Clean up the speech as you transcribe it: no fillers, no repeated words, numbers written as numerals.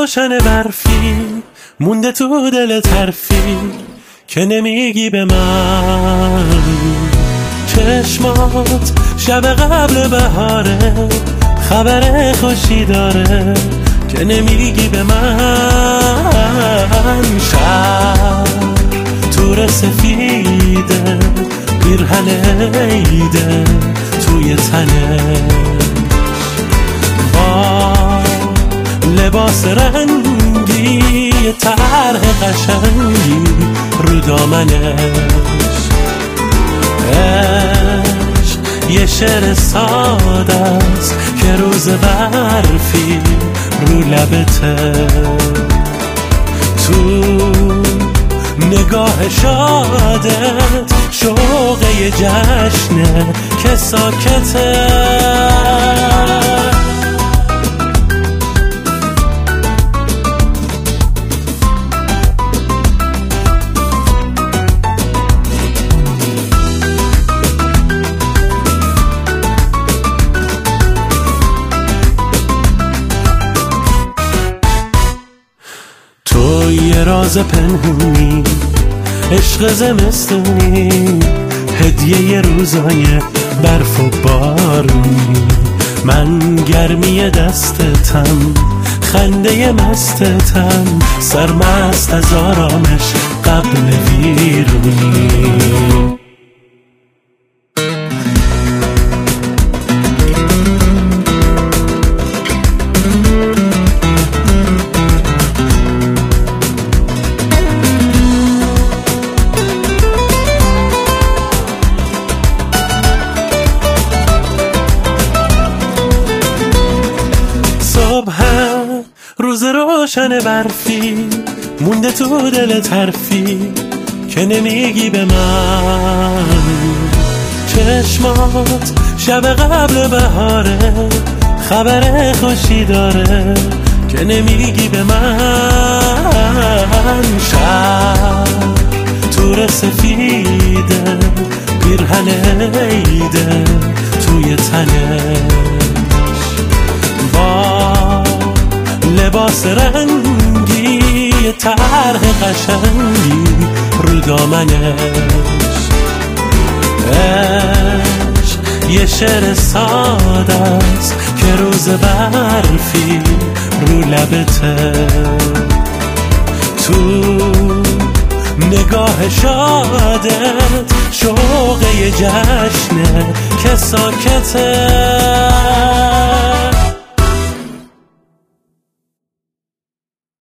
روشن برفی مونده تو دل طرفی که نمیگی به من. چشمات شب قبل بهاره، خبر خوشی داره که نمیگی به من. شب تور سفیده، پیرهن عیده توی تنه، با لباس رنگی طرح قشنگی رو دامنش. عشق یه شعر ساده است که روز برفی رو لبته، تو نگاه شادت شوق یه جشنه که ساکته. تو یه راز پنهونی، عشق زمستونی، هدیه ی روزای برف و بارونی. من گرمی دستتم، خنده مستتم، سرمست از آرامش قبل ویرونی. روز روشن برفی مونده تو دل طرفی که نمیگی به من. چشمات شب قبل بهاره، خبر خوشی داره که نمیگی به من. شب تور سفیده، پیرهن عیده توی تنه، با لباس رنگی طرح قشنگی رو دامنش. عشق یه شعر ساده است که روز برفی رو لبته، تو نگاه شادت شوق یه جشنه که ساکته.